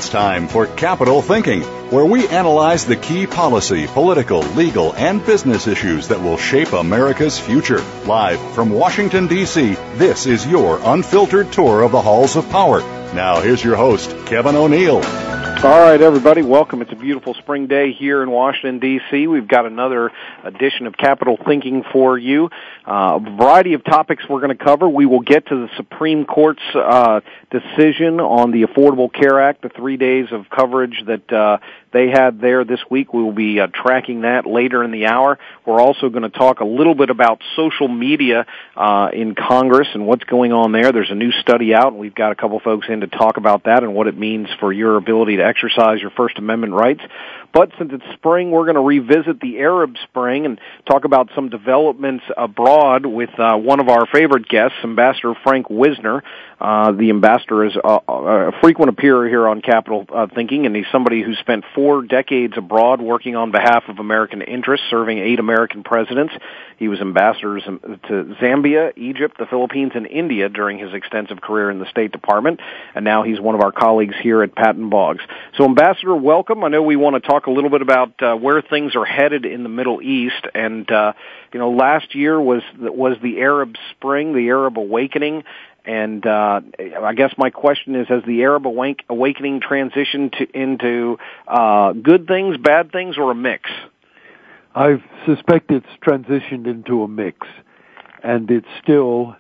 time for Capital Thinking, where we analyze the key policy, political, legal, and business issues that will shape America's future. Live from Washington, D.C., this is your unfiltered tour of the halls of power. Now, here's your host, Kevin O'Neill. All right, everybody, welcome. It's a beautiful spring day here in Washington, D.C. We've got another edition of Capital Thinking for you. A variety of topics we're going to cover. We will get to the Supreme Court's decision on the Affordable Care Act, the 3 days of coverage that they had there this week. We will be tracking that later in the hour. We're also going to talk a little bit about social media in Congress and what's going on there. There's a new study out, and we've got a couple folks in to talk about that and what it means for your ability to exercise your First Amendment rights. But since it's spring, we're going to revisit the Arab Spring and talk about some developments abroad with one of our favorite guests, Ambassador Frank Wisner. The ambassador is a frequent appearer here on Capital Thinking, and he's somebody who spent 4 decades abroad working on behalf of American interests, serving 8 American presidents. He was ambassador to Zambia, Egypt, the Philippines, and India during his extensive career in the State Department, and now he's one of our colleagues here at Patton Boggs. So, Ambassador, welcome. I know we want to talk a little bit about where things are headed in the Middle East, and last year was the Arab Spring, the Arab Awakening. And I guess my question is, has the Arab Awakening transitioned into good things, bad things, or a mix? I suspect it's transitioned into a mix, and it's still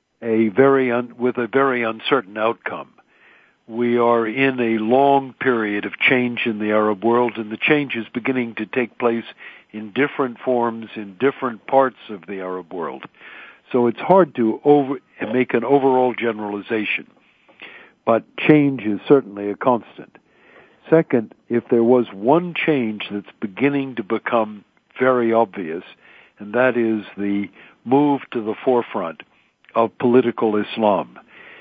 with a very uncertain outcome. We are in a long period of change in the Arab world, and the change is beginning to take place in different forms in different parts of the Arab world. So it's hard to make an overall generalization, but change is certainly a constant. Second, if there was one change that's beginning to become very obvious, and that is the move to the forefront of political Islam.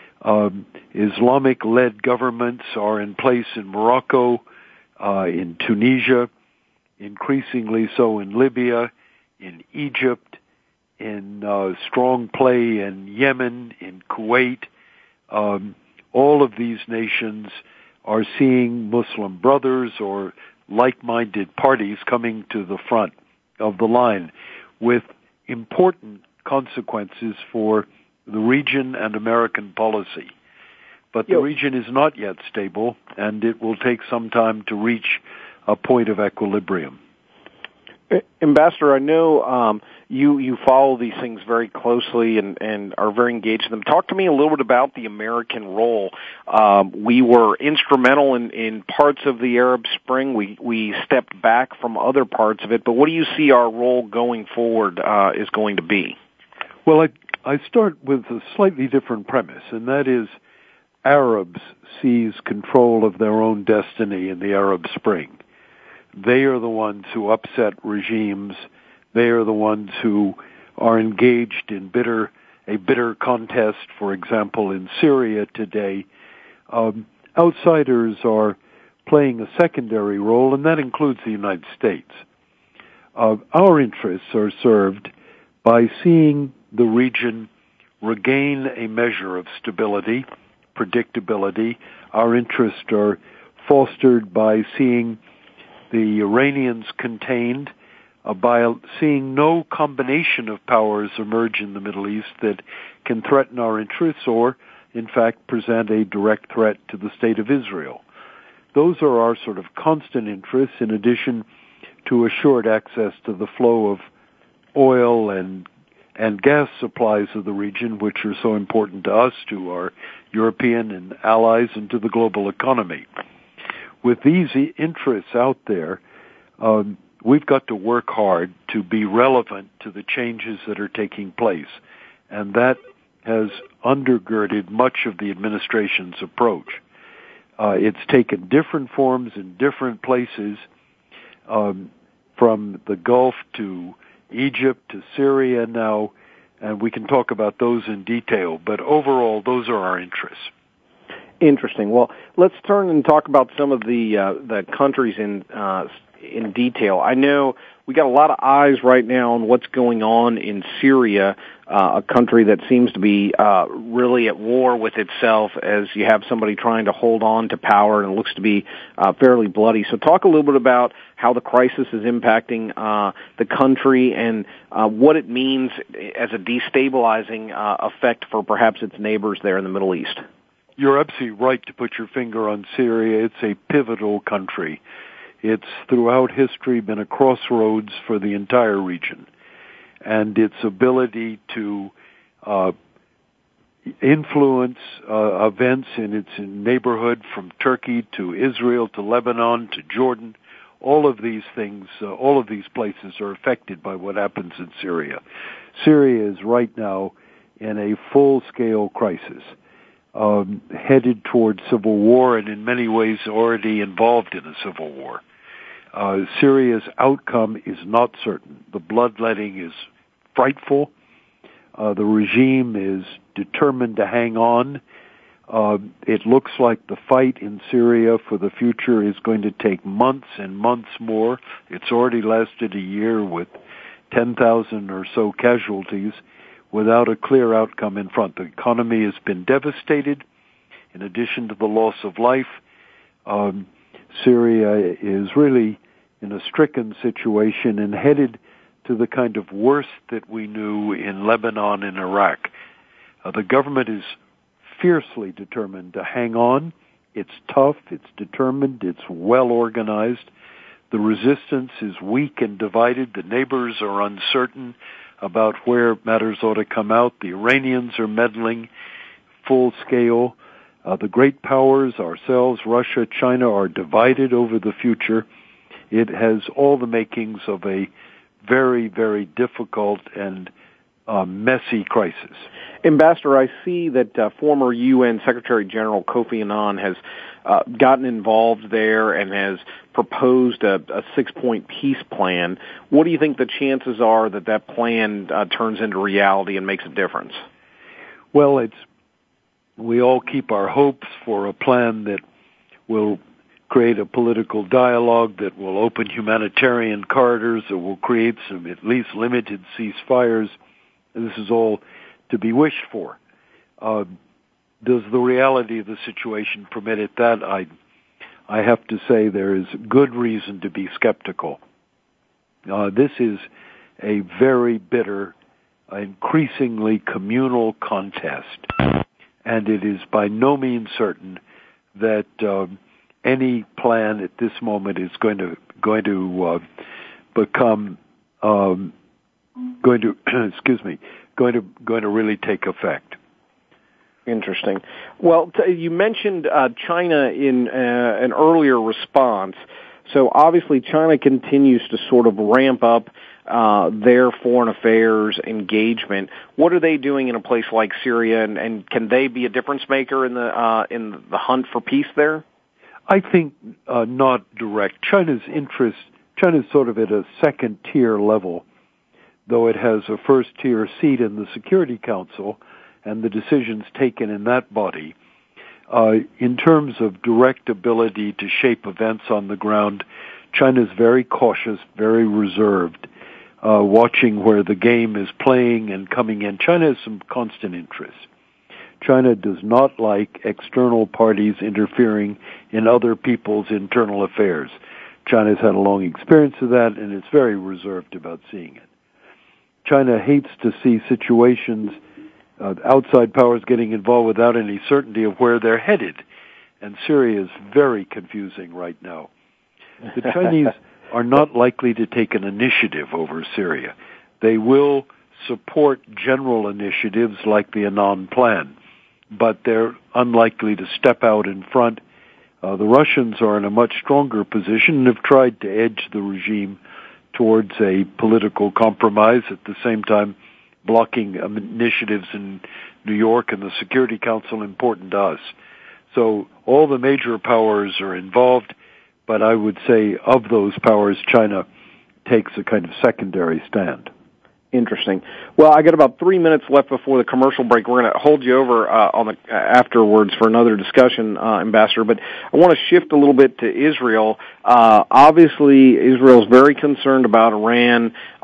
Islamic-led governments are in place in Morocco, in Tunisia, increasingly so in Libya, in Egypt, in strong play in Yemen, in Kuwait. All of these nations are seeing Muslim brothers or like-minded parties coming to the front of the line with important consequences for the region and American policy. But the region is not yet stable, and it will take some time to reach a point of equilibrium. Ambassador, I know you follow these things very closely and are very engaged in them. Talk to me a little bit about the American role. We were instrumental in parts of the Arab Spring. We stepped back from other parts of it. But what do you see our role going forward is going to be? Well, I start with a slightly different premise, and that is Arabs seize control of their own destiny in the Arab Spring. They are the ones who upset regimes. They are the ones who are engaged in a bitter contest, for example, in Syria today. Outsiders are playing a secondary role, and that includes the United States. Our interests are served by seeing the region regain a measure of stability, predictability. Our interests are fostered by seeing the Iranians contained, by seeing no combination of powers emerge in the Middle East that can threaten our interests or, in fact, present a direct threat to the State of Israel. Those are our sort of constant interests, in addition to assured access to the flow of oil and gas supplies of the region, which are so important to us, to our European and allies, and to the global economy. With these interests out there, we've got to work hard to be relevant to the changes that are taking place. And that has undergirded much of the administration's approach. It's taken different forms in different places, from the Gulf to Egypt to Syria now, and we can talk about those in detail. But overall, those are our interests. Interesting. Well, let's turn and talk about some of the countries in detail. I know we got a lot of eyes right now on what's going on in Syria. a country that seems to be really at war with itself, as you have somebody trying to hold on to power, and it looks to be fairly bloody. So talk a little bit about how the crisis is impacting the country and what it means as a destabilizing effect for perhaps its neighbors there in the Middle East. You're absolutely right to put your finger on Syria. It's a pivotal country. It's throughout history been a crossroads for the entire region. And its ability to influence events in its neighborhood, from Turkey to Israel to Lebanon to Jordan, all of these things, all of these places are affected by what happens in Syria. Syria is right now in a full-scale crisis, headed toward civil war, and in many ways already involved in a civil war. Syria's outcome is not certain. The bloodletting is frightful. The regime is determined to hang on. It looks like the fight in Syria for the future is going to take months and months more. It's already lasted a year with 10,000 or so casualties without a clear outcome in front. The economy has been devastated. In addition to the loss of life, Syria is really in a stricken situation and headed to the kind of worst that we knew in Lebanon and Iraq. The government is fiercely determined to hang on. It's tough, it's determined, it's well organized. The resistance is weak and divided. The neighbors are uncertain about where matters ought to come out. The Iranians are meddling full scale. The great powers, ourselves, Russia, China, are divided over the future. It has all the makings of a very, very difficult and messy crisis. Ambassador, I see that former UN Secretary General Kofi Annan has gotten involved there and has proposed a 6-point peace plan. What do you think the chances are that that plan turns into reality and makes a difference? Well, we all keep our hopes for a plan that will create a political dialogue, that will open humanitarian corridors, that will create some at least limited ceasefires. This is all to be wished for. Does the reality of the situation permit it? That I have to say there is good reason to be skeptical. This is a very bitter, increasingly communal contest, and it is by no means certain that any plan at this moment is going to become going to really take effect. Interesting. Well, you mentioned China in an earlier response. So obviously China continues to sort of ramp up their foreign affairs engagement. What are they doing in a place like Syria, and can they be a difference maker in the hunt for peace there? I think not direct. China's sort of at a second-tier level, though it has a first-tier seat in the Security Council and the decisions taken in that body. In terms of direct ability to shape events on the ground, China's very cautious, very reserved, watching where the game is playing and coming in. China has some constant interests. China does not like external parties interfering in other people's internal affairs. China's had a long experience of that, and it's very reserved about seeing it. China hates to see situations, outside powers getting involved without any certainty of where they're headed. And Syria is very confusing right now. The Chinese are not likely to take an initiative over Syria. They will support general initiatives like the Annan Plan, but they're unlikely to step out in front. The Russians are in a much stronger position and have tried to edge the regime towards a political compromise, at the same time blocking initiatives in New York and the Security Council important to us. So all the major powers are involved, but I would say of those powers, China takes a kind of secondary stand. Interesting. Well, I got about 3 minutes left before the commercial break. We're going to hold you over afterwards for another discussion, Ambassador. But I want to shift a little bit to Israel. Obviously, Israel's very concerned about Iran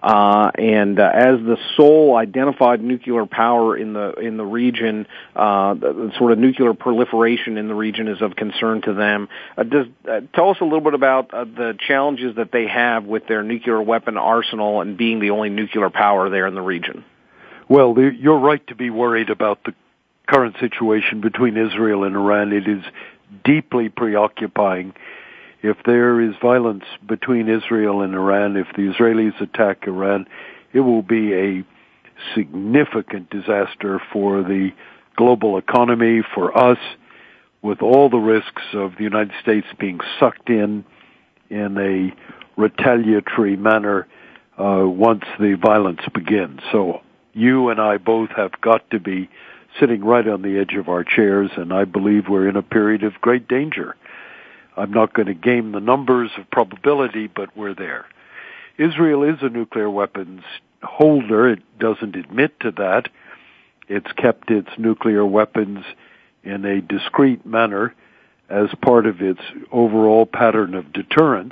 and as the sole identified nuclear power in the region, the sort of nuclear proliferation in the region is of concern to them. Tell us a little bit about the challenges that they have with their nuclear weapon arsenal and being the only nuclear power there in the region. Well, you're right to be worried about the current situation between Israel and Iran. It is deeply preoccupying. If there is violence between Israel and Iran, if the Israelis attack Iran, it will be a significant disaster for the global economy, for us, with all the risks of the United States being sucked in a retaliatory manner once the violence begins. So you and I both have got to be sitting right on the edge of our chairs, and I believe we're in a period of great danger. I'm not going to game the numbers of probability, but we're there. Israel is a nuclear weapons holder. It doesn't admit to that. It's kept its nuclear weapons in a discreet manner as part of its overall pattern of deterrence.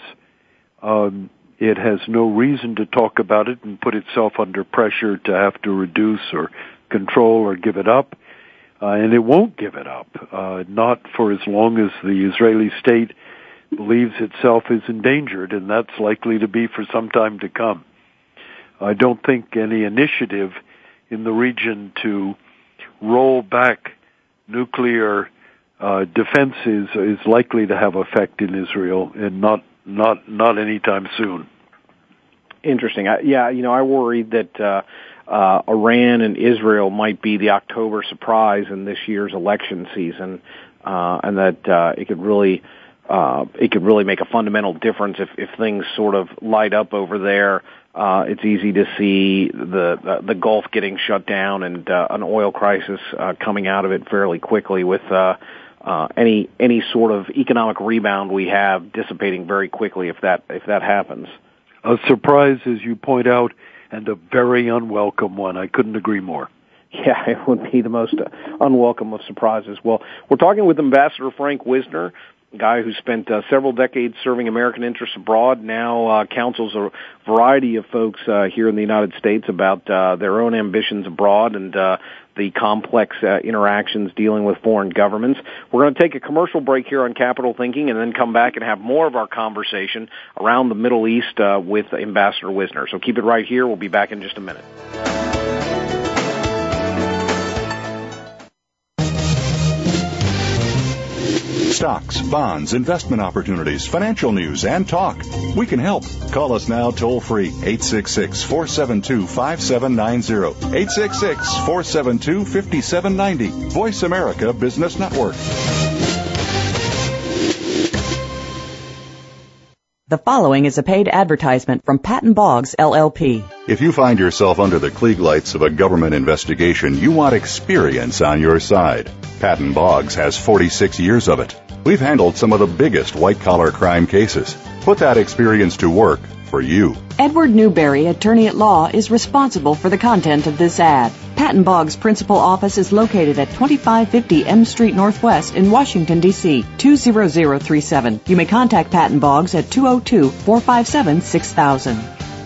It has no reason to talk about it and put itself under pressure to have to reduce or control or give it up. And it won't give it up, not for as long as the Israeli state believes itself is endangered, and that's likely to be for some time to come. I don't think any initiative in the region to roll back nuclear defenses is likely to have effect in Israel, and not anytime soon. Interesting. I worried that Iran and Israel might be the October surprise in this year's election season, and that it could really make a fundamental difference if things sort of light up over there. It's easy to see the Gulf getting shut down and an oil crisis coming out of it fairly quickly, with any sort of economic rebound we have dissipating very quickly if that happens. A surprise, as you point out, and a very unwelcome one. I couldn't agree more. Yeah, it would be the most unwelcome of surprises. Well, we're talking with Ambassador Frank Wisner, a guy who spent several decades serving American interests abroad, now counsels a variety of folks here in the United States about their own ambitions abroad and the complex interactions dealing with foreign governments. We're going to take a commercial break here on Capital Thinking and then come back and have more of our conversation around the Middle East with Ambassador Wisner. So keep it right here. We'll be back in just a minute. Stocks, bonds, investment opportunities, financial news, and talk. We can help. Call us now toll-free, 866-472-5790, 866-472-5790. Voice America Business Network. The following is a paid advertisement from Patton Boggs, LLP. If you find yourself under the Klieg lights of a government investigation, you want experience on your side. Patton Boggs has 46 years of it. We've handled some of the biggest white-collar crime cases. Put that experience to work for you. Edward Newberry, attorney at law, is responsible for the content of this ad. Patton Boggs' principal office is located at 2550 M Street Northwest in Washington, D.C., 20037. You may contact Patton Boggs at 202-457-6000.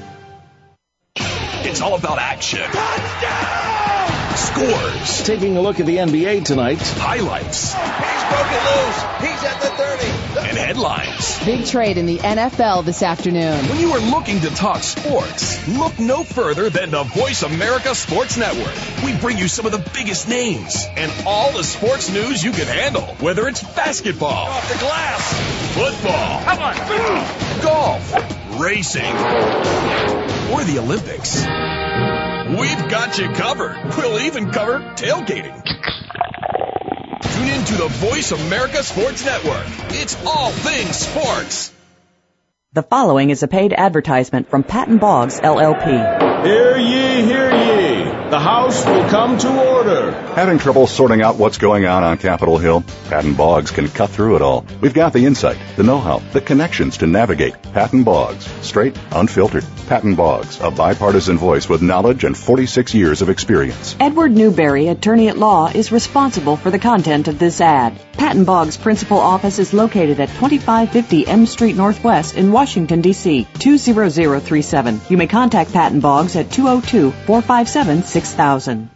It's all about action. Touchdown! Scores. Taking a look at the NBA tonight. Highlights. He's broken loose. He's at the 30. And headlines. Big trade in the NFL this afternoon. When you are looking to talk sports, look no further than the Voice America Sports Network. We bring you some of the biggest names and all the sports news you can handle. Whether it's basketball, off the glass, football, come on, golf, racing, or the Olympics. We've got you covered. We'll even cover tailgating. Tune in to the Voice America Sports Network. It's all things sports. The following is a paid advertisement from Patton Boggs, LLP. Hear ye, hear ye. The House will come to order. Having trouble sorting out what's going on Capitol Hill? Patton Boggs can cut through it all. We've got the insight, the know-how, the connections to navigate. Patton Boggs, straight, unfiltered. Patton Boggs, a bipartisan voice with knowledge and 46 years of experience. Edward Newberry, attorney at law, is responsible for the content of this ad. Patton Boggs' principal office is located at 2550 M Street Northwest in Washington, D.C., 20037. You may contact Patton Boggs at 202-457-6000.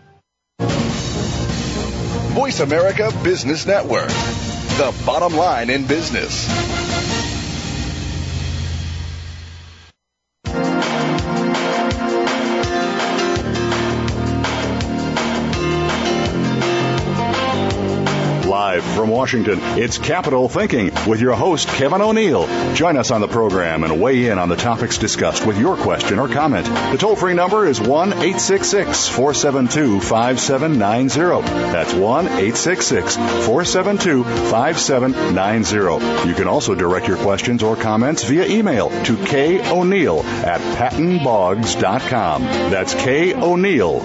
Voice America Business Network, the bottom line in business. Live from Washington, it's Capital Thinking with your host, Kevin O'Neill. Join us on the program and weigh in on the topics discussed with your question or comment. The toll-free number is 1-866-472-5790. That's 1-866-472-5790. You can also direct your questions or comments via email to KO'Neill@PattonBoggs.com. That's KO'Neill,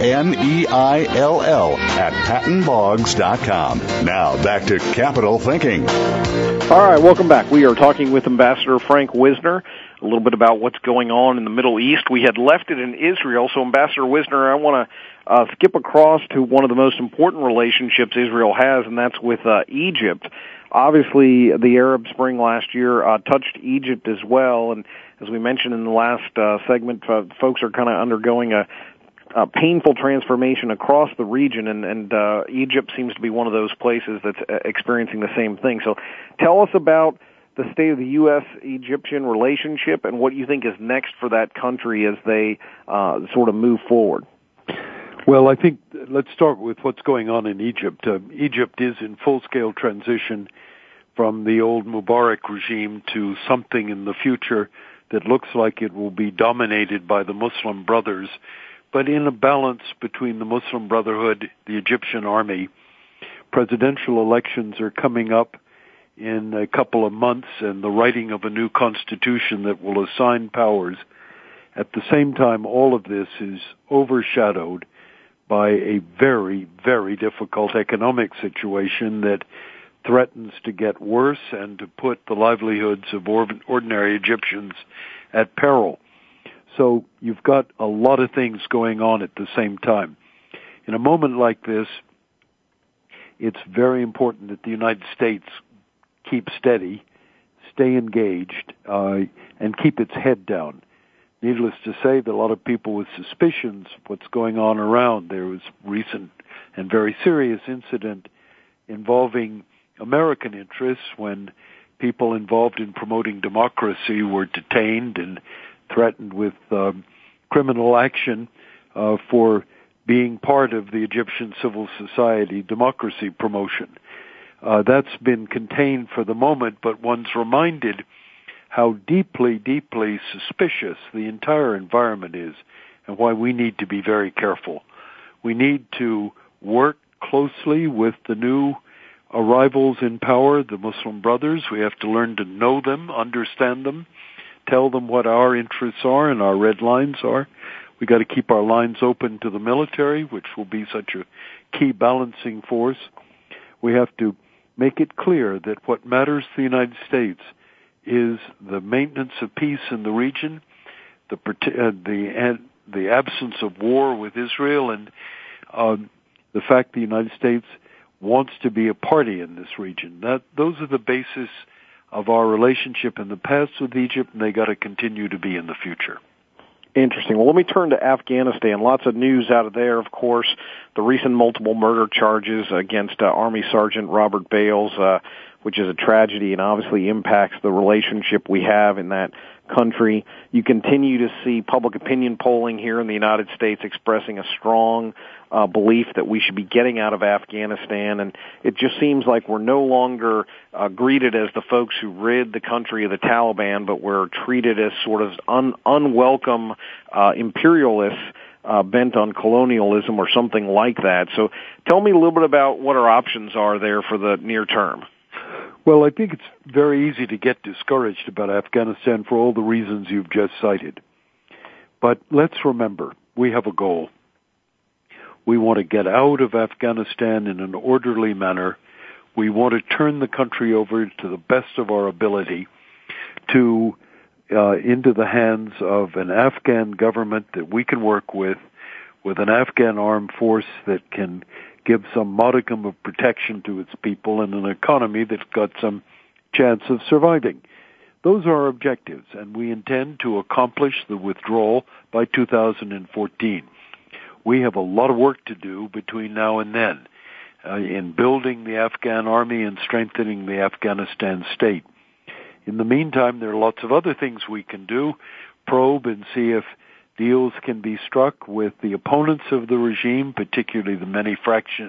ONEILL, @PattonBoggs.com. Now, back to Capital Thinking. All right, welcome back. We are talking with Ambassador Frank Wisner a little bit about what's going on in the Middle East. We had left it in Israel, so Ambassador Wisner, I want to skip across to one of the most important relationships Israel has, and that's with Egypt. Obviously, the Arab Spring last year touched Egypt as well, and as we mentioned in the last segment, folks are kind of undergoing a painful transformation across the region, and Egypt seems to be one of those places that's experiencing the same thing. So tell us about the state of the U.S.-Egyptian relationship and what you think is next for that country as they sort of move forward. Well, I think let's start with what's going on in Egypt. Egypt is in full-scale transition from the old Mubarak regime to something in the future that looks like it will be dominated by the Muslim Brothers, but in a balance between the Muslim Brotherhood, the Egyptian army. Presidential elections are coming up in a couple of months, and the writing of a new constitution that will assign powers. At the same time, all of this is overshadowed by a very, very difficult economic situation that threatens to get worse and to put the livelihoods of ordinary Egyptians at peril. So you've got a lot of things going on at the same time. In a moment like this, it's very important that the United States keep steady, stay engaged, and keep its head down. Needless to say that a lot of people with suspicions of what's going on around. There was a recent and very serious incident involving American interests when people involved in promoting democracy were detained and threatened with criminal action for being part of the Egyptian civil society democracy promotion. That's been contained for the moment, but one's reminded how deeply, deeply suspicious the entire environment is and why we need to be very careful. We need to work closely with the new arrivals in power, the Muslim Brothers. We have to learn to know them, understand them, tell them what our interests are and our red lines are. We got to keep our lines open to the military, which will be such a key balancing force. We have to make it clear that what matters to the United States is the maintenance of peace in the region, the absence of war with Israel, and the fact the United States wants to be a party in this region. Those are the basis of our relationship in the past with Egypt, and they got to continue to be in the future. Interesting. Well, let me turn to Afghanistan. Lots of news out of there, of course. The recent multiple murder charges against Army Sergeant Robert Bales, which is a tragedy and obviously impacts the relationship we have in that country. You continue to see public opinion polling here in the United States expressing a strong belief that we should be getting out of Afghanistan, and it just seems like we're no longer greeted as the folks who rid the country of the Taliban, but we're treated as sort of unwelcome imperialists bent on colonialism or something like that. So tell me a little bit about what our options are there for the near term. Well, I think it's very easy to get discouraged about Afghanistan for all the reasons you've just cited. But let's remember, we have a goal. We want to get out of Afghanistan in an orderly manner. We want to turn the country over to the best of our ability to into the hands of an Afghan government that we can work with an Afghan armed force that can give some modicum of protection to its people, and an economy that's got some chance of surviving. Those are our objectives, and we intend to accomplish the withdrawal by 2014. We have a lot of work to do between now and then in building the Afghan army and strengthening the Afghanistan state. In the meantime, there are lots of other things we can do, probe and see if deals can be struck with the opponents of the regime, particularly the many factions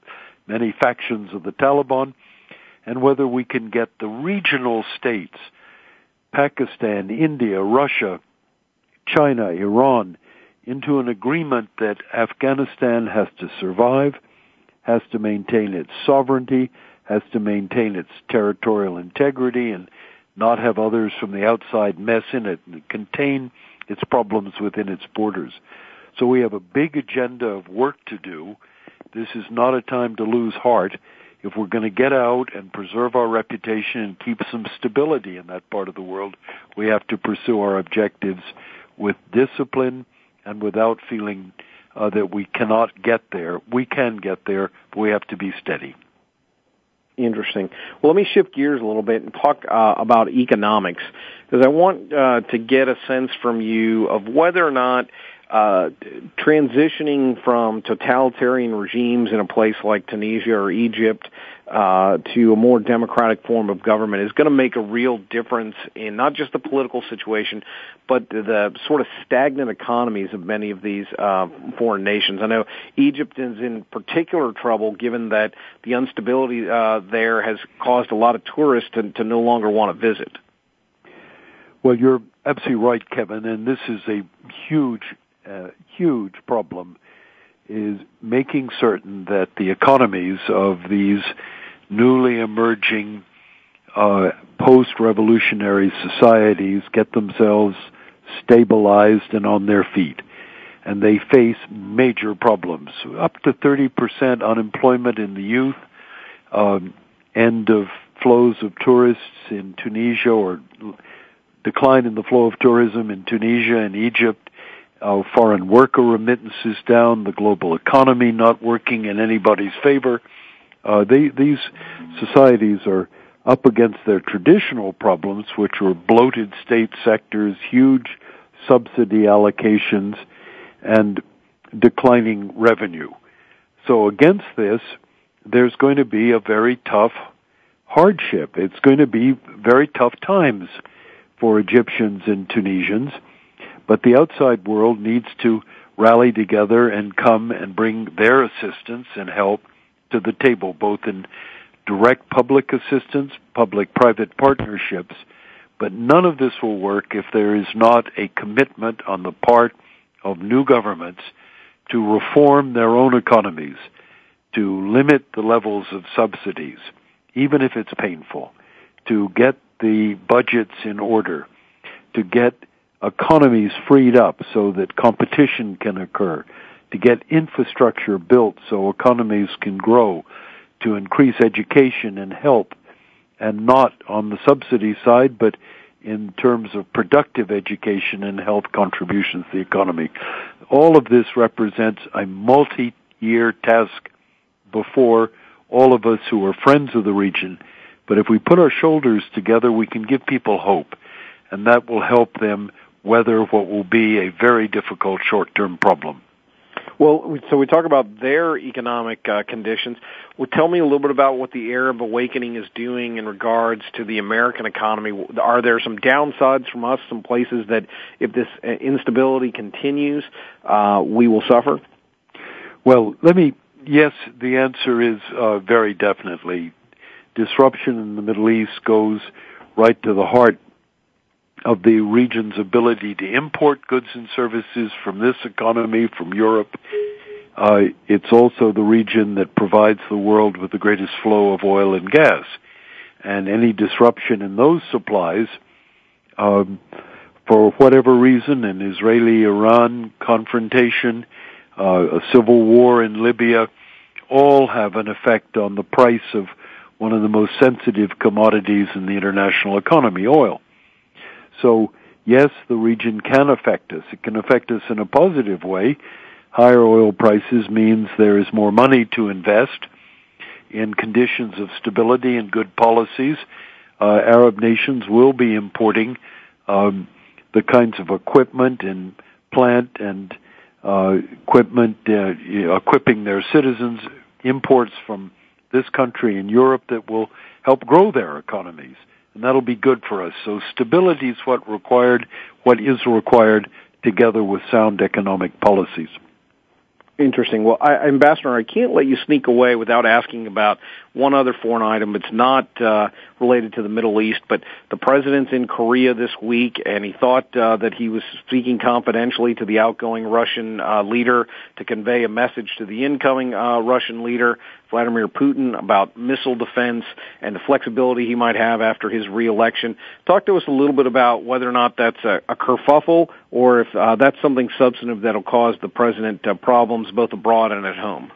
of the Taliban, and whether we can get the regional states, Pakistan, India, Russia, China, Iran, into an agreement that Afghanistan has to survive, has to maintain its sovereignty, has to maintain its territorial integrity, and not have others from the outside mess in it and contain its problems within its borders. So we have a big agenda of work to do. This is not a time to lose heart. If we're going to get out and preserve our reputation and keep some stability in that part of the world, we have to pursue our objectives with discipline and without feeling that we cannot get there. We can get there, but we have to be steady. Interesting. Well, let me shift gears a little bit and talk about economics, because I want to get a sense from you of whether or not transitioning from totalitarian regimes in a place like Tunisia or Egypt to a more democratic form of government is going to make a real difference in not just the political situation, but the sort of stagnant economies of many of these foreign nations. I know Egypt is in particular trouble given that the instability there has caused a lot of tourists to no longer want to visit. Well, you're absolutely right, Kevin, and this is a huge problem, is making certain that the economies of these newly emerging post-revolutionary societies get themselves stabilized and on their feet. And they face major problems. Up to 30% unemployment in the youth, end of flows of tourists in Tunisia, or decline in the flow of tourism in Tunisia and Egypt, foreign worker remittances down, the global economy not working in anybody's favor. These societies are up against their traditional problems, which were bloated state sectors, huge subsidy allocations, and declining revenue. So against this, there's going to be a very tough hardship. It's going to be very tough times for Egyptians and Tunisians. But the outside world needs to rally together and come and bring their assistance and help to the table, both in direct public assistance, public-private partnerships. But none of this will work if there is not a commitment on the part of new governments to reform their own economies, to limit the levels of subsidies, even if it's painful, to get the budgets in order, to get economies freed up so that competition can occur, to get infrastructure built so economies can grow, to increase education and help, and not on the subsidy side, but in terms of productive education and health contributions to the economy. All of this represents a multi-year task before all of us who are friends of the region. But if we put our shoulders together, we can give people hope, and that will help them weather what will be a very difficult short-term problem. Well, so we talk about their economic conditions. Well, tell me a little bit about what the Arab Awakening is doing in regards to the American economy. Are there some downsides from us, some places that if this instability continues, we will suffer? Well, yes, the answer is very definitely. Disruption in the Middle East goes right to the heart of the region's ability to import goods and services from this economy, from Europe. It's also the region that provides the world with the greatest flow of oil and gas. And any disruption in those supplies for whatever reason, an Israeli-Iran confrontation, a civil war in Libya, all have an effect on the price of one of the most sensitive commodities in the international economy, oil. So, yes, the region can affect us. It can affect us in a positive way. Higher oil prices means there is more money to invest in conditions of stability and good policies. Arab nations will be importing the kinds of equipment and plant and equipment, equipping their citizens, imports from this country and Europe that will help grow their economies. And that'll be good for us. So stability is what is required together with sound economic policies. Interesting. Well, Ambassador, I can't let you sneak away without asking about one other foreign item. It's not related to the Middle East, but the president's in Korea this week, and he thought that he was speaking confidentially to the outgoing Russian leader to convey a message to the incoming Russian leader, Vladimir Putin, about missile defense and the flexibility he might have after his re-election. Talk to us a little bit about whether or not that's a kerfuffle or if that's something substantive that'll cause the president problems both abroad and at home.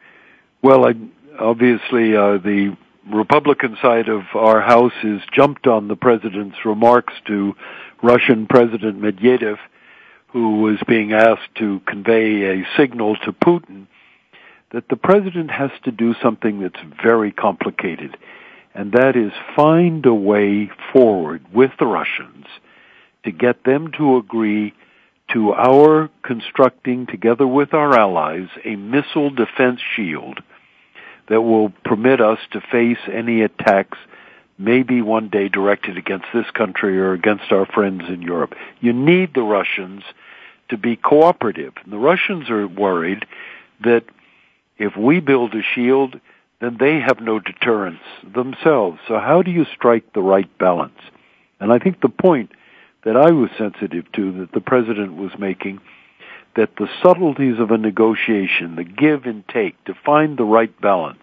Well, obviously, the Republican side of our House has jumped on the president's remarks to Russian President Medvedev, who was being asked to convey a signal to Putin that the president has to do something that's very complicated, and that is find a way forward with the Russians to get them to agree to our constructing, together with our allies, a missile defense shield that will permit us to face any attacks maybe one day directed against this country or against our friends in Europe. You need the Russians to be cooperative. And the Russians are worried that if we build a shield, then they have no deterrence themselves. So how do you strike the right balance? And I think the point that I was sensitive to, that the president was making, that the subtleties of a negotiation, the give and take, to find the right balance,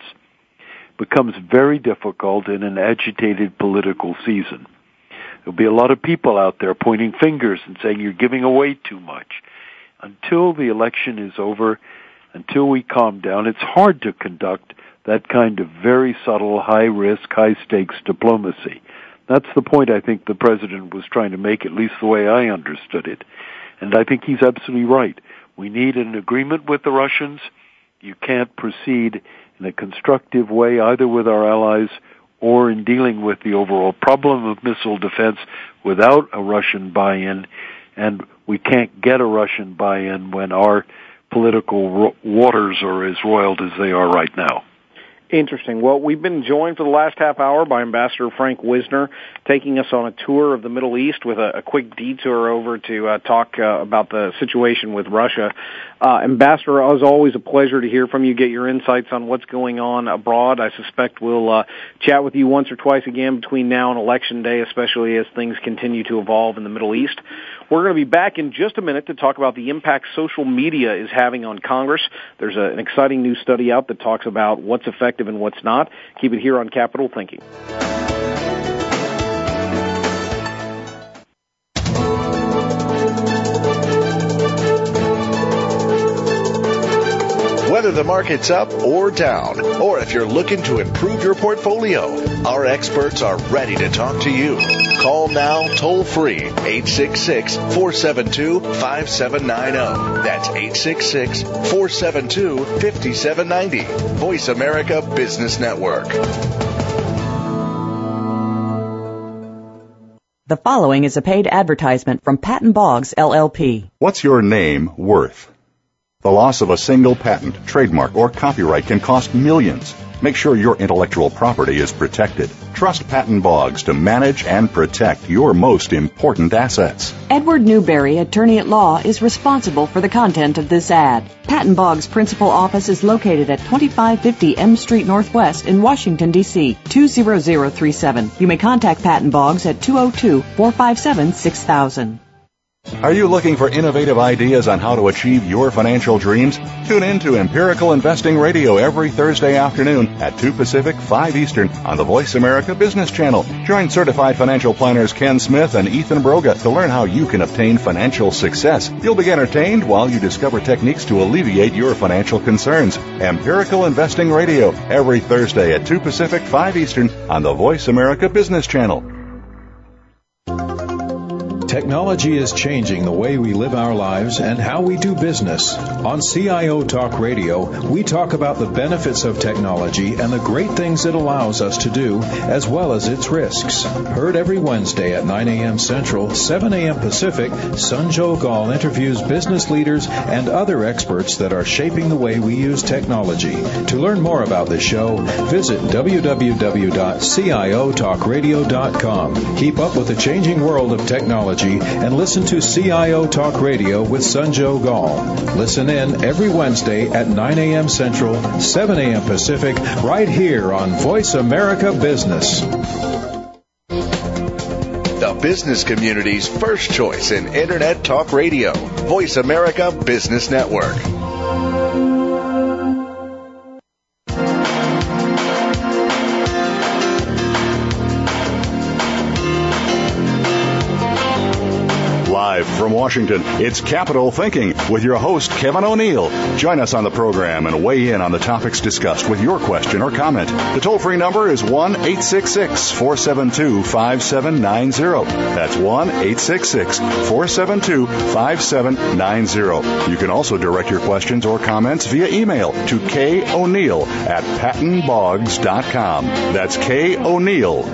becomes very difficult in an agitated political season. There'll be a lot of people out there pointing fingers and saying you're giving away too much. Until the election is over, until we calm down, it's hard to conduct that kind of very subtle, high-risk, high-stakes diplomacy. That's the point I think the president was trying to make, at least the way I understood it. And I think he's absolutely right. We need an agreement with the Russians. You can't proceed in a constructive way, either with our allies or in dealing with the overall problem of missile defense without a Russian buy-in. And we can't get a Russian buy-in when our political waters are as roiled as they are right now. Interesting. Well, we've been joined for the last half hour by Ambassador Frank Wisner, taking us on a tour of the Middle East with a quick detour over to talk about the situation with Russia. Ambassador, it was always a pleasure to hear from you, get your insights on what's going on abroad. I suspect we'll chat with you once or twice again between now and Election Day, especially as things continue to evolve in the Middle East. We're going to be back in just a minute to talk about the impact social media is having on Congress. There's an exciting new study out that talks about what's effective and what's not. Keep it here on Capital Thinking. Whether the market's up or down, or if you're looking to improve your portfolio, our experts are ready to talk to you. Call now toll free 866-472-5790. That's 866-472-5790. Voice America Business Network. The following is a paid advertisement from Patton Boggs, LLP. What's your name worth? The loss of a single patent, trademark, or copyright can cost millions. Make sure your intellectual property is protected. Trust Patton Boggs to manage and protect your most important assets. Edward Newberry, attorney at law, is responsible for the content of this ad. Patton Boggs' principal office is located at 2550 M Street Northwest in Washington, D.C., 20037. You may contact Patton Boggs at 202-457-6000. Are you looking for innovative ideas on how to achieve your financial dreams? Tune in to Empirical Investing Radio every Thursday afternoon at 2 Pacific, 5 Eastern on the Voice America Business Channel. Join certified financial planners Ken Smith and Ethan Broga to learn how you can obtain financial success. You'll be entertained while you discover techniques to alleviate your financial concerns. Empirical Investing Radio every Thursday at 2 Pacific, 5 Eastern on the Voice America Business Channel. Technology is changing the way we live our lives and how we do business. On CIO Talk Radio, we talk about the benefits of technology and the great things it allows us to do, as well as its risks. Heard every Wednesday at 9 a.m. Central, 7 a.m. Pacific, Sanjog Gall interviews business leaders and other experts that are shaping the way we use technology. To learn more about the show, visit www.ciotalkradio.com. Keep up with the changing world of technology and listen to CIO Talk Radio with Sanjog Gall. Listen in every Wednesday at 9 a.m. Central, 7 a.m. Pacific, right here on Voice America Business. The business community's first choice in Internet Talk Radio. Voice America Business Network. Live from Washington, it's Capital Thinking with your host, Kevin O'Neill. Join us on the program and weigh in on the topics discussed with your question or comment. The toll-free number is 1-866-472-5790. That's 1-866-472-5790. You can also direct your questions or comments via email to KO'Neill@PattonBoggs.com. That's KO'Neill,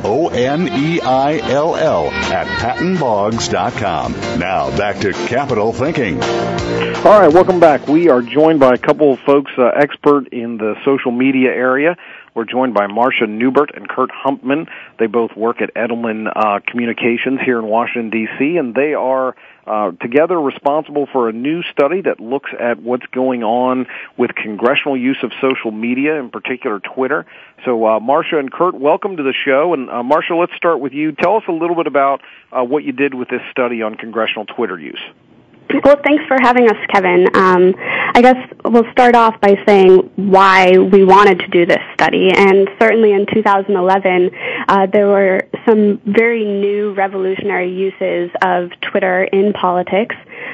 ONEILL, @PattonBoggs.com. Now, back to Capital Thinking. All right, welcome back. We are joined by a couple of folks, expert in the social media area. We're joined by Marcia Newbert and Kurt Humpman. They both work at Edelman Communications here in Washington, D.C., and they are together responsible for a new study that looks at what's going on with congressional use of social media, in particular Twitter. So, Marcia and Kurt, welcome to the show. And, Marcia, let's start with you. Tell us a little bit about what you did with this study on congressional Twitter use. Well, thanks for having us, Kevin. I guess we'll start off by saying why we wanted to do this study. And certainly in 2011, there were some very new revolutionary uses of Twitter in politics.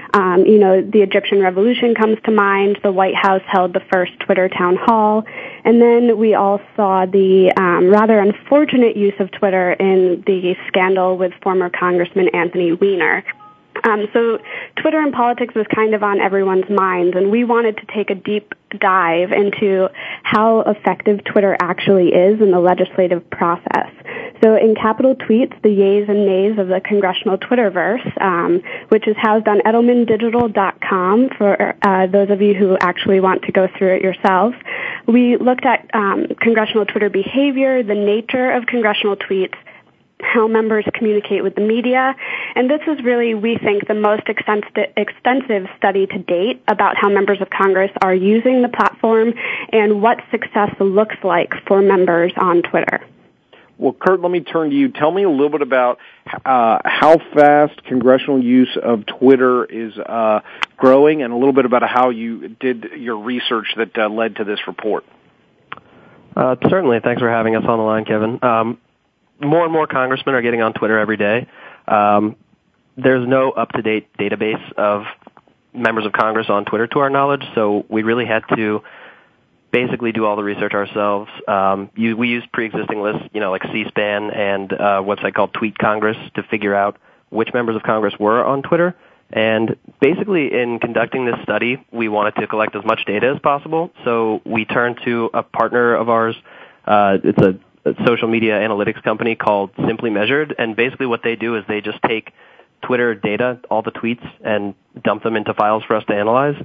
The Egyptian Revolution comes to mind. The White House held the first Twitter town hall. And then we all saw the rather unfortunate use of Twitter in the scandal with former Congressman Anthony Weiner. So Twitter and politics was kind of on everyone's minds, and we wanted to take a deep dive into how effective Twitter actually is in the legislative process. So in capital tweets, the yays and nays of the congressional Twitterverse, which is housed on edelmandigital.com for those of you who actually want to go through it yourselves. We looked at congressional Twitter behavior, the nature of congressional tweets, how members communicate with the media, and this is really, we think, the most extensive study to date about how members of Congress are using the platform and what success looks like for members on Twitter. Well, Kurt, let me turn to you. Tell me a little bit about how fast congressional use of Twitter is growing, and a little bit about how you did your research that led to this report. Certainly. Thanks for having us on the line, Kevin. More and more congressmen are getting on Twitter every day. There's no up-to-date database of members of Congress on Twitter, to our knowledge, so we really had to basically do all the research ourselves. We used pre-existing lists, like C-SPAN and a website called Tweet Congress to figure out which members of Congress were on Twitter. And basically, in conducting this study, we wanted to collect as much data as possible, so we turned to a partner of ours. It's a social media analytics company called Simply Measured, and basically what they do is they just take Twitter data, all the tweets, and dump them into files for us to analyze.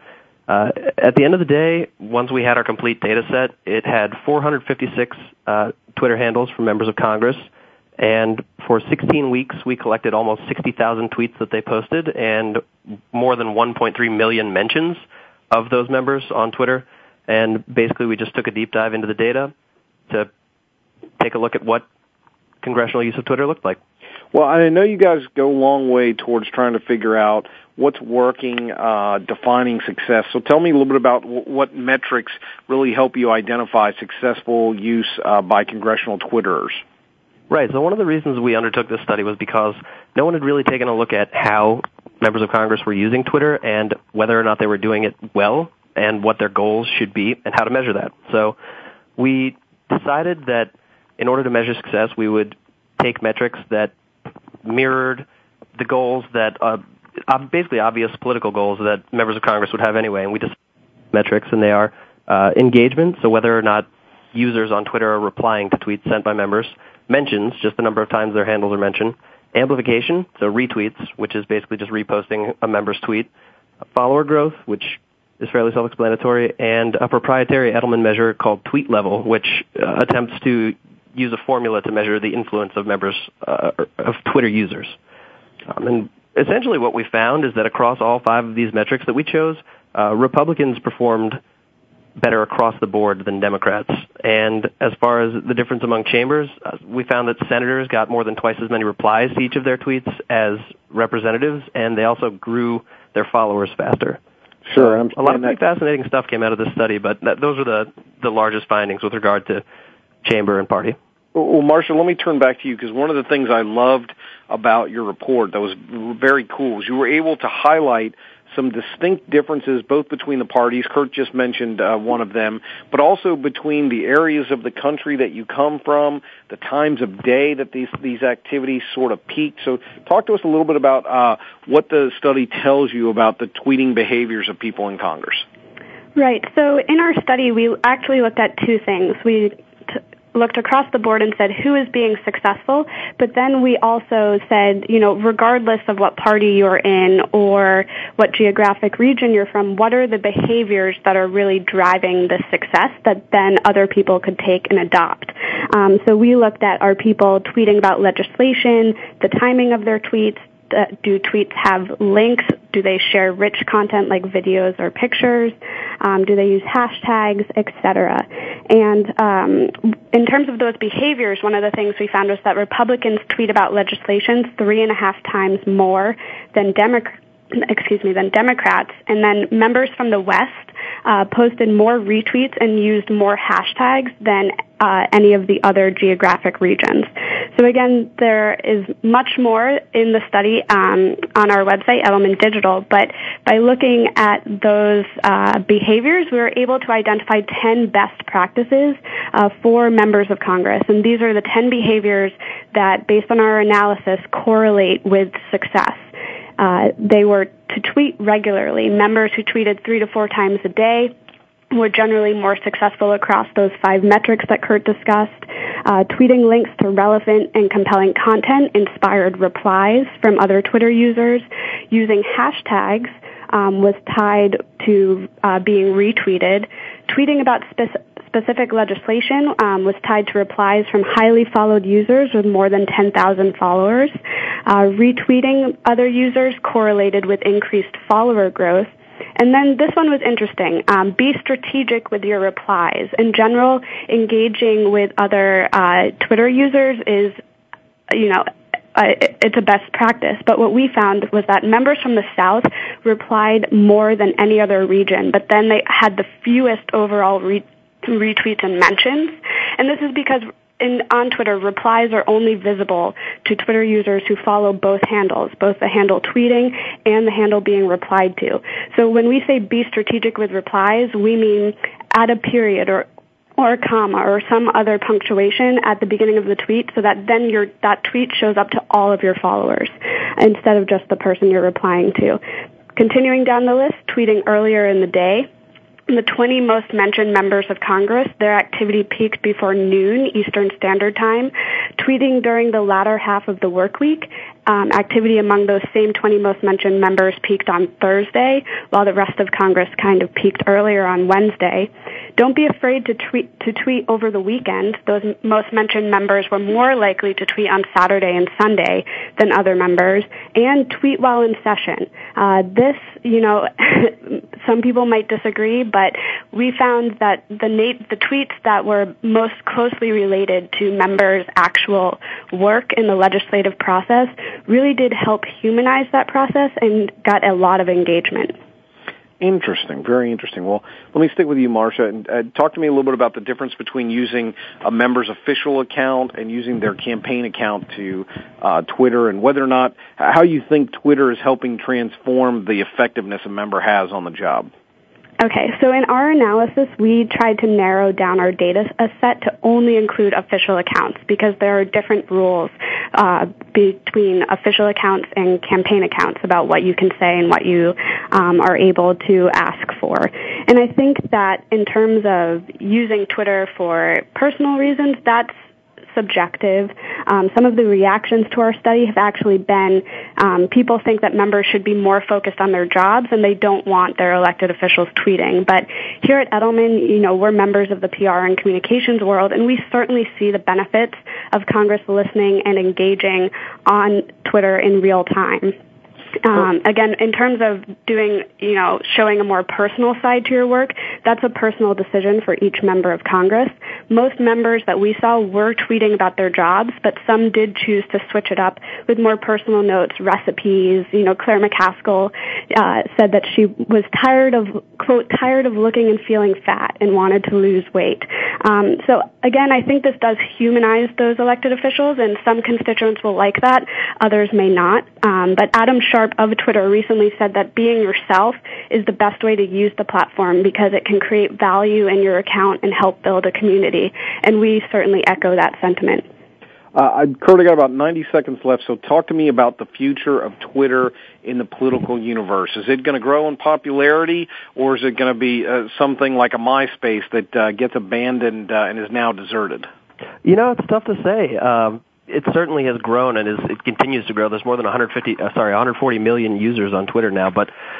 At the end of the day, once we had our complete data set, it had 456 Twitter handles from members of Congress, and for 16 weeks we collected almost 60,000 tweets that they posted and more than 1.3 million mentions of those members on Twitter. And basically we just took a deep dive into the data to take a look at what congressional use of Twitter looked like. Well, I know you guys go a long way towards trying to figure out what's working, defining success. So tell me a little bit about what metrics really help you identify successful use by congressional Twitterers. Right. So one of the reasons we undertook this study was because no one had really taken a look at how members of Congress were using Twitter and whether or not they were doing it well and what their goals should be and how to measure that. So we decided that in order to measure success, we would take metrics that mirrored the goals that basically obvious political goals that members of Congress would have anyway, and we just metrics, and they are engagement, so whether or not users on Twitter are replying to tweets sent by members, mentions, just the number of times their handles are mentioned, amplification, so retweets, which is basically just reposting a member's tweet, follower growth, which is fairly self-explanatory, and a proprietary Edelman measure called tweet level, which attempts to use a formula to measure the influence of members of Twitter users. And essentially what we found is that across all 5 of these metrics that we chose, Republicans performed better across the board than Democrats. And as far as the difference among chambers, we found that senators got more than twice as many replies to each of their tweets as representatives, and they also grew their followers faster. Sure. A lot of pretty fascinating stuff came out of this study, but those are the largest findings with regard to chamber and party. Well, Marcia, let me turn back to you, because one of the things I loved about your report that was very cool was you were able to highlight some distinct differences both between the parties. Kurt just mentioned one of them, but also between the areas of the country that you come from, the times of day that these activities sort of peaked. So talk to us a little bit about what the study tells you about the tweeting behaviors of people in Congress. Right. So in our study, we actually looked at 2 things. We looked across the board and said who is being successful, but then we also said, regardless of what party you're in or what geographic region you're from, what are the behaviors that are really driving the success that then other people could take and adopt? So we looked at, are people tweeting about legislation, the timing of their tweets, do tweets have links? Do they share rich content like videos or pictures? Do they use hashtags, etc.? And in terms of those behaviors, one of the things we found was that Republicans tweet about legislation 3.5 times more than Democrats, and then members from the West posted more retweets and used more hashtags than any of the other geographic regions. So again, there is much more in the study on our website, Edelman Digital, but by looking at those behaviors, we were able to identify 10 best practices for members of Congress. And these are the 10 behaviors that, based on our analysis, correlate with success. They were to tweet regularly. Members who tweeted 3 to 4 times a day were generally more successful across those 5 metrics that Kurt discussed. Tweeting links to relevant and compelling content inspired replies from other Twitter users. Using hashtags was tied to being retweeted. Tweeting about specific legislation was tied to replies from highly followed users with more than 10,000 followers. Retweeting other users correlated with increased follower growth. And then this one was interesting. Be strategic with your replies. In general, engaging with other Twitter users is, it's a best practice. But what we found was that members from the South replied more than any other region, but then they had the fewest overall retweets and mentions. And this is because on Twitter, replies are only visible to Twitter users who follow both handles, both the handle tweeting and the handle being replied to. So when we say be strategic with replies, we mean add a period or a comma or some other punctuation at the beginning of the tweet so that then that tweet shows up to all of your followers instead of just the person you're replying to. Continuing down the list, tweeting earlier in the day. The 20 most mentioned members of Congress, their activity peaked before noon Eastern Standard Time. Tweeting during the latter half of the work week, activity among those same 20 most mentioned members peaked on Thursday, while the rest of Congress kind of peaked earlier on Wednesday. Don't be afraid to tweet over the weekend. Those most mentioned members were more likely to tweet on Saturday and Sunday than other members, and tweet while in session. some people might disagree, but we found that the tweets that were most closely related to members' actual work in the legislative process really did help humanize that process and got a lot of engagement. Interesting, very interesting. Well, let me stick with you, Marcia, and talk to me a little bit about the difference between using a member's official account and using their campaign account to Twitter, and whether or not, how you think Twitter is helping transform the effectiveness a member has on the job. Okay, so in our analysis, we tried to narrow down our data set to only include official accounts because there are different rules between official accounts and campaign accounts about what you can say and what you are able to ask for. And I think that in terms of using Twitter for personal reasons, that's subjective. Some of the reactions to our study have actually been people think that members should be more focused on their jobs and they don't want their elected officials tweeting. But here at Edelman, we're members of the PR and communications world, and we certainly see the benefits of Congress listening and engaging on Twitter in real time. Again, in terms of doing, showing a more personal side to your work, that's a personal decision for each member of Congress. Most members that we saw were tweeting about their jobs, but some did choose to switch it up with more personal notes, recipes. Claire McCaskill said that she was tired of, quote, tired of looking and feeling fat and wanted to lose weight. So again, I think this does humanize those elected officials, and some constituents will like that, others may not. But Adam Sharp of Twitter recently said that being yourself is the best way to use the platform because it can create value in your account and help build a community. And we certainly echo that sentiment. Kurt, I got about 90 seconds left, so talk to me about the future of Twitter in the political universe. Is it going to grow in popularity, or is it going to be something like a MySpace that gets abandoned and is now deserted? It's tough to say. It certainly has grown, and it continues to grow. There's more than 140 million users on Twitter now,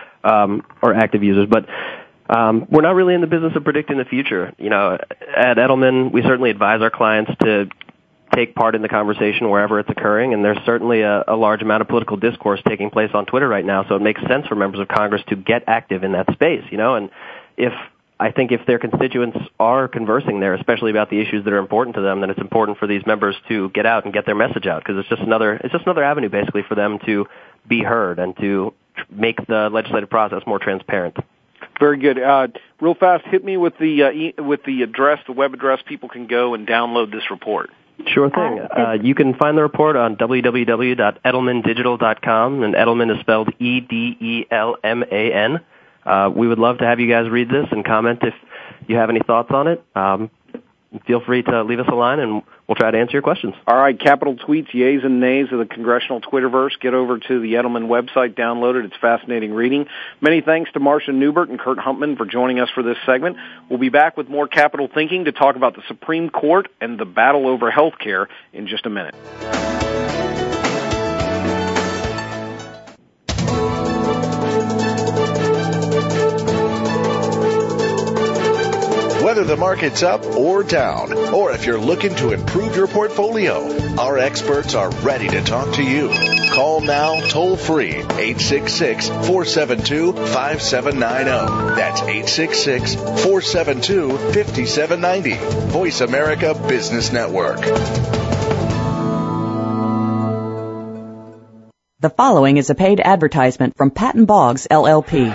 or active users. But we're not really in the business of predicting the future. At Edelman, we certainly advise our clients to take part in the conversation wherever it's occurring, and there's certainly a large amount of political discourse taking place on Twitter right now. So it makes sense for members of Congress to get active in that space. And I think if their constituents are conversing there, especially about the issues that are important to them, then it's important for these members to get out and get their message out, because it's just another avenue basically for them to be heard and to make the legislative process more transparent. Very good. Real fast, hit me with the address, the web address people can go and download this report. Sure thing. You can find the report on www.edelmandigital.com, and Edelman is spelled Edelman. We would love to have you guys read this and comment if you have any thoughts on it. Feel free to leave us a line, and we'll try to answer your questions. All right, capital tweets, yays and nays of the congressional Twitterverse. Get over to the Edelman website, download it. It's fascinating reading. Many thanks to Marcia Neubert and Kurt Humpman for joining us for this segment. We'll be back with more Capital Thinking to talk about the Supreme Court and the battle over health care in just a minute. Whether the market's up or down, or if you're looking to improve your portfolio, our experts are ready to talk to you. Call now toll free 866-472-5790. That's 866-472-5790. Voice America Business Network. The following is a paid advertisement from Patton Boggs, LLP.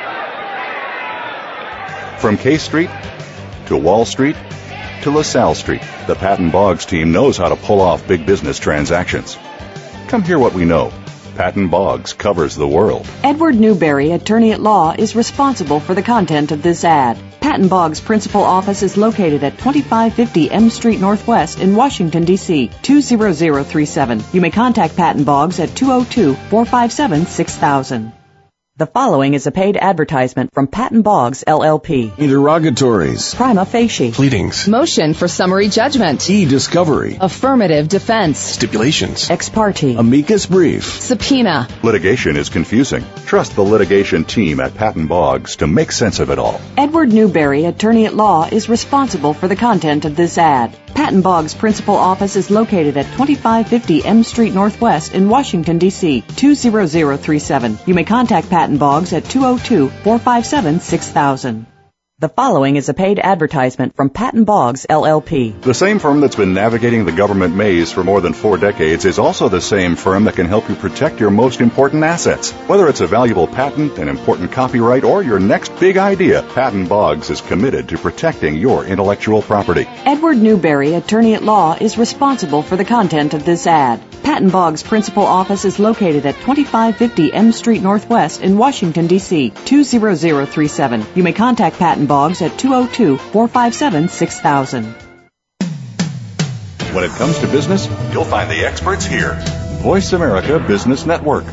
From K Street to Wall Street to LaSalle Street, the Patton Boggs team knows how to pull off big business transactions. Come hear what we know. Patton Boggs covers the world. Edward Newberry, attorney at law, is responsible for the content of this ad. Patton Boggs' principal office is located at 2550 M Street Northwest in Washington, D.C., 20037. You may contact Patton Boggs at 202-457-6000. The following is a paid advertisement from Patton Boggs, LLP. Interrogatories. Prima facie. Pleadings. Motion for summary judgment. E-discovery. Affirmative defense. Stipulations. Ex parte. Amicus brief. Subpoena. Litigation is confusing. Trust the litigation team at Patton Boggs to make sense of it all. Edward Newberry, attorney at law, is responsible for the content of this ad. Patton Boggs' principal office is located at 2550 M Street Northwest in Washington, D.C., 20037. You may contact Patton Patton Boggs at 202-457-6000. The following is a paid advertisement from Patton Boggs, LLP. The same firm that's been navigating the government maze for more than 4 decades is also the same firm that can help you protect your most important assets. Whether it's a valuable patent, an important copyright, or your next big idea, Patton Boggs is committed to protecting your intellectual property. Edward Newberry, attorney at law, is responsible for the content of this ad. Patton Boggs' principal office is located at 2550 M Street Northwest in Washington, D.C., 20037. You may contact Patton Boggs at 202-457-6000. When it comes to business, you'll find the experts here. Voice America Business Network.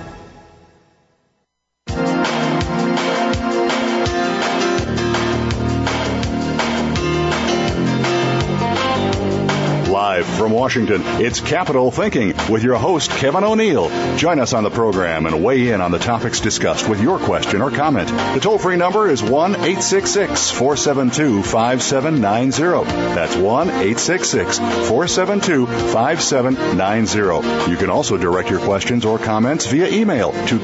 Live from Washington, it's Capital Thinking with your host, Kevin O'Neill. Join us on the program and weigh in on the topics discussed with your question or comment. The toll-free number is 1-866-472-5790. That's 1-866-472-5790. You can also direct your questions or comments via email to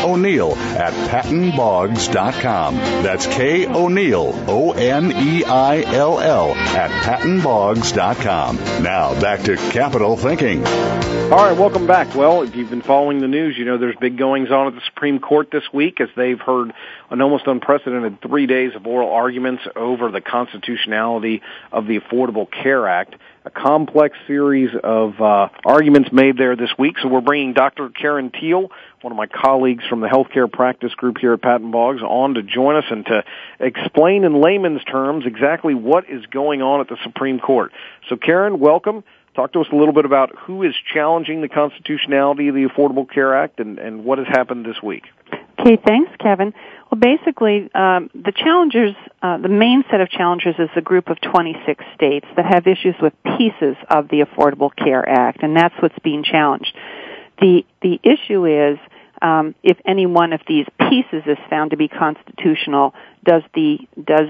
KO'Neill@PattonBoggs.com. That's KO'Neill, ONEILL, @PattonBoggs.com. Now, back to Capital Thinking. All right, welcome back. Well, if you've been following the news, you know there's big goings-on at the Supreme Court this week as they've heard an almost unprecedented 3 days of oral arguments over the constitutionality of the Affordable Care Act. A complex series of arguments made there this week. So we're bringing Dr. Karen Teal, one of my colleagues from the healthcare practice group here at Patton Boggs, on to join us and to explain in layman's terms exactly what is going on at the Supreme Court. So Karen, welcome. Talk to us a little bit about who is challenging the constitutionality of the Affordable Care Act and what has happened this week. Okay, thanks, Kevin. Well, basically, the challengers, the main set of challengers is a group of 26 states that have issues with pieces of the Affordable Care Act, and that's what's being challenged. The issue is, if any one of these pieces is found to be constitutional, does the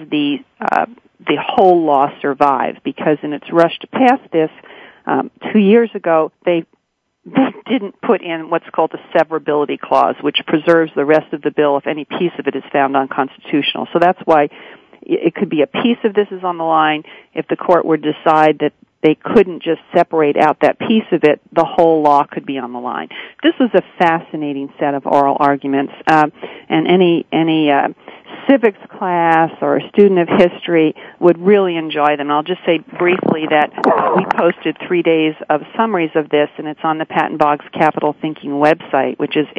whole law survive? Because in its rush to pass this 2 years ago, they didn't put in what's called a severability clause, which preserves the rest of the bill if any piece of it is found unconstitutional. So that's why it could be a piece of this is on the line. If the court would decide that they couldn't just separate out that piece of it, the whole law could be on the line. This was a fascinating set of oral arguments, and any civics class or a student of history would really enjoy them. I'll just say briefly that we posted 3 days of summaries of this, and it's on the Patton Boggs Capital Thinking website, which is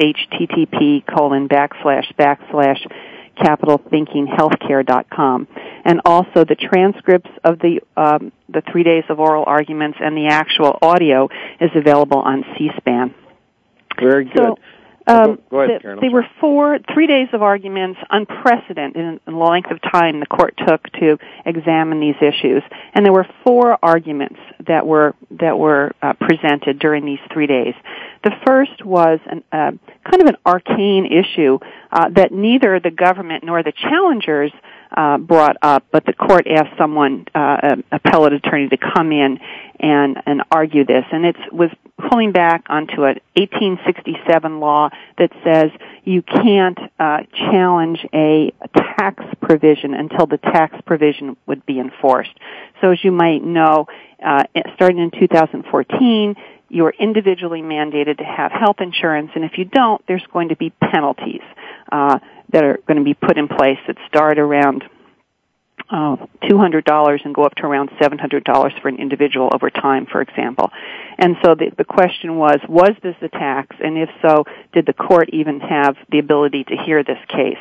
http://capitalthinkinghealthcare.com. And also the transcripts of the 3 days of oral arguments and the actual audio is available on C-SPAN. Very good. So, go ahead, Karen. They were 3 days of arguments, unprecedented in the length of time the court took to examine these issues. And there were 4 arguments that were presented during these 3 days. The first was kind of an arcane issue that neither the government nor the challengers brought up, but the court asked someone, an appellate attorney, to come in and argue this. And it was pulling back onto an 1867 law that says you can't challenge a tax provision until the tax provision would be enforced. So as you might know, starting in 2014, you're individually mandated to have health insurance, and if you don't, there's going to be penalties that are going to be put in place that start around $200 and go up to around $700 for an individual over time, for example. And so the question was this a tax? And if so, did the court even have the ability to hear this case?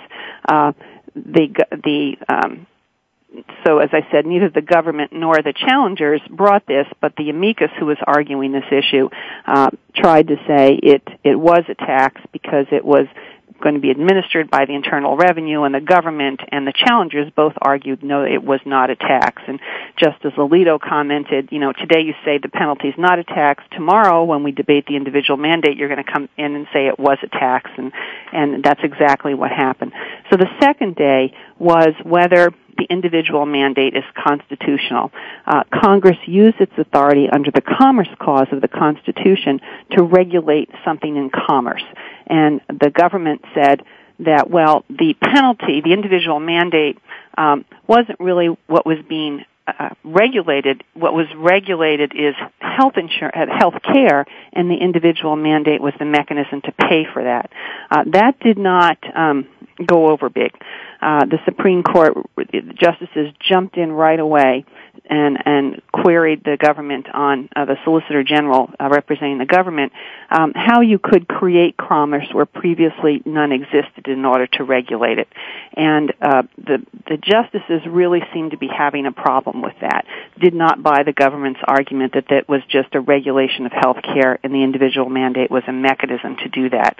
So as I said, neither the government nor the challengers brought this, but the amicus who was arguing this issue tried to say it was a tax because it was going to be administered by the Internal Revenue, and the government and the challengers both argued no, it was not a tax. And Justice Alito commented, today you say the penalty is not a tax. Tomorrow, when we debate the individual mandate, you're going to come in and say it was a tax, and that's exactly what happened. So the second day was whether the individual mandate is constitutional. Congress used its authority under the Commerce Clause of the Constitution to regulate something in commerce. And the government said, that, well, the penalty, the individual mandate, wasn't really what was being regulated. What was regulated is health care, and the individual mandate was the mechanism to pay for that. That did not go over big. The Supreme Court justices jumped in right away and queried the government on the Solicitor General representing the government how you could create commerce where previously none existed in order to regulate it. And the justices really seemed to be having a problem with that, did not buy the government's argument that that was just a regulation of health care and the individual mandate was a mechanism to do that.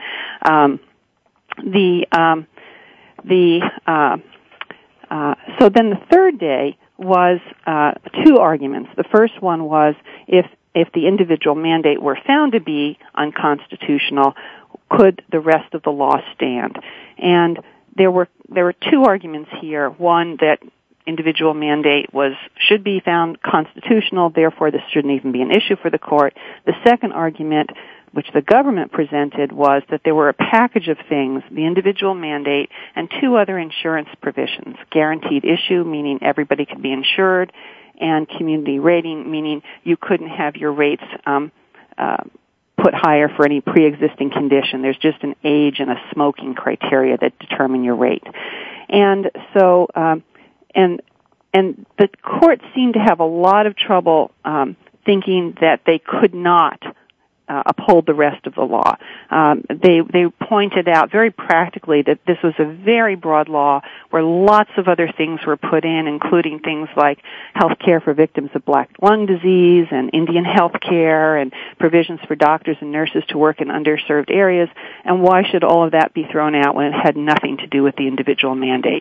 So then the third day was two arguments. The first one was if the individual mandate were found to be unconstitutional, could the rest of the law stand? And there were two arguments here. One, that individual mandate should be found constitutional, therefore this shouldn't even be an issue for the court. The second argument, which the government presented, was that there were a package of things, the individual mandate and two other insurance provisions, guaranteed issue, meaning everybody could be insured, and community rating, meaning you couldn't have your rates put higher for any pre-existing condition. There's just an age and a smoking criteria that determine your rate. And so, and the court seemed to have a lot of trouble thinking that they could not uphold the rest of the law. They pointed out very practically that this was a very broad law where lots of other things were put in, including things like health care for victims of black lung disease and Indian health care and provisions for doctors and nurses to work in underserved areas. And why should all of that be thrown out when it had nothing to do with the individual mandate?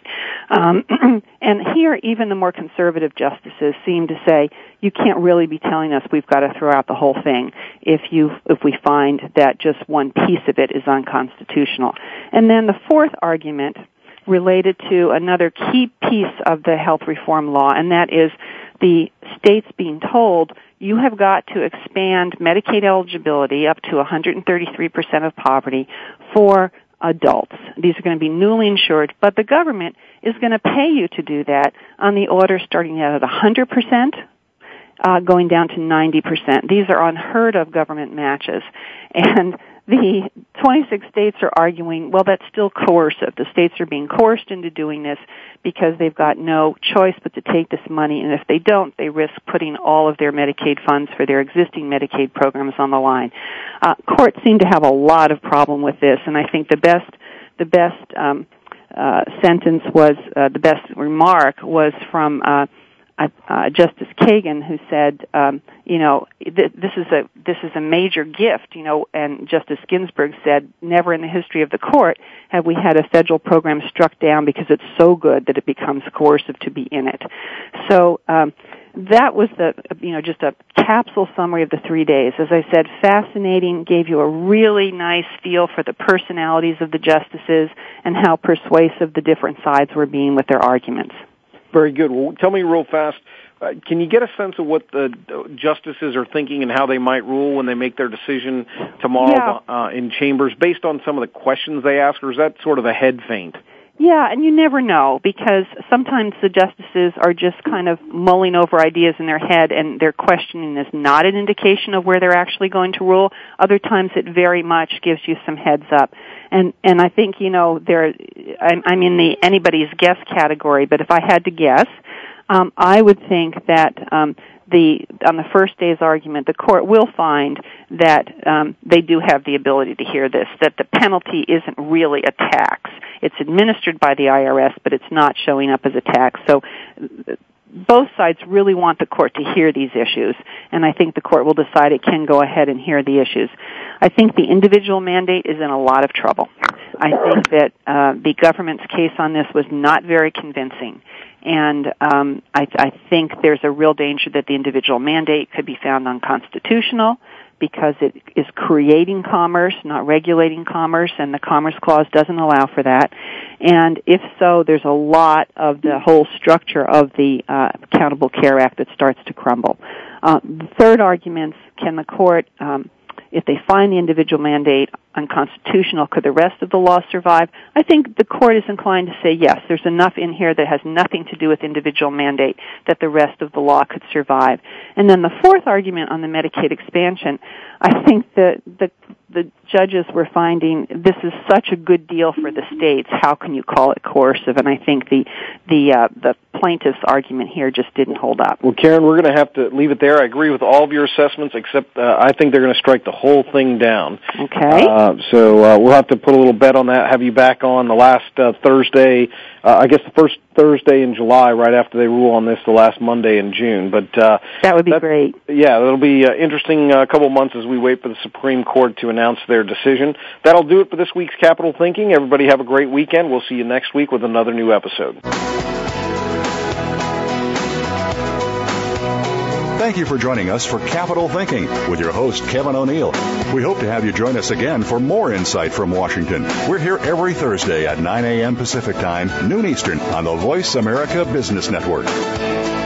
And here, even the more conservative justices seem to say, you can't really be telling us we've got to throw out the whole thing if we find that just one piece of it is unconstitutional. And then the fourth argument related to another key piece of the health reform law, and that is the states being told you have got to expand Medicaid eligibility up to 133% of poverty for adults. These are going to be newly insured, but the government is going to pay you to do that on the order starting out at 100%. Going down to 90%. These are unheard of government matches. And the 26 states are arguing, well, that's still coercive. The states are being coerced into doing this because they've got no choice but to take this money, and if they don't, they risk putting all of their Medicaid funds for their existing Medicaid programs on the line. Courts seem to have a lot of problem with this, and I think the best sentence was, the best remark was from Justice Kagan, who said, this is a major gift, and Justice Ginsburg said, never in the history of the court have we had a federal program struck down because it's so good that it becomes coercive to be in it. So that was just a capsule summary of the 3 days. As I said, fascinating, gave you a really nice feel for the personalities of the justices and how persuasive the different sides were being with their arguments. Very good. Well, tell me real fast, can you get a sense of what the justices are thinking and how they might rule when they make their decision tomorrow in chambers based on some of the questions they ask, or is that sort of a head feint? Yeah, and you never know, because sometimes the justices are just kind of mulling over ideas in their head, and their questioning is not an indication of where they're actually going to rule. Other times it very much gives you some heads up. And I think, I'm in the anybody's guess category, but if I had to guess, I would think that on the first day's argument, the court will find that they do have the ability to hear this, that the penalty isn't really a tax. It's administered by the IRS, but it's not showing up as a tax. So both sides really want the court to hear these issues, and I think the court will decide it can go ahead and hear the issues. I think the individual mandate is in a lot of trouble. I think that the government's case on this was not very convincing. And I think there's a real danger that the individual mandate could be found unconstitutional because it is creating commerce, not regulating commerce, and the Commerce Clause doesn't allow for that. And if so, there's a lot of the whole structure of the Accountable Care Act that starts to crumble. The third argument, can the court if they find the individual mandate unconstitutional, could the rest of the law survive? I think the court is inclined to say yes, there's enough in here that has nothing to do with individual mandate that the rest of the law could survive. And then the fourth argument on the Medicaid expansion, I think that the judges were finding this is such a good deal for the states, how can you call it coercive? And I think the plaintiff's argument here just didn't hold up. Well, Karen, we're going to have to leave it there. I agree with all of your assessments, except I think they're going to strike the whole thing down. Okay. So we'll have to put a little bet on that, have you back on the last Thursday, I guess the first Thursday in July, right after they rule on this, the last Monday in June. But that would be great. Yeah, that'll be interesting couple months as we wait for the Supreme Court to announce their decision. That'll do it for this week's Capital Thinking. Everybody have a great weekend. We'll see you next week with another new episode. Thank you for joining us for Capital Thinking with your host, Kevin O'Neill. We hope to have you join us again for more insight from Washington. We're here every Thursday at 9 a.m. Pacific Time, noon Eastern on the Voice America Business Network.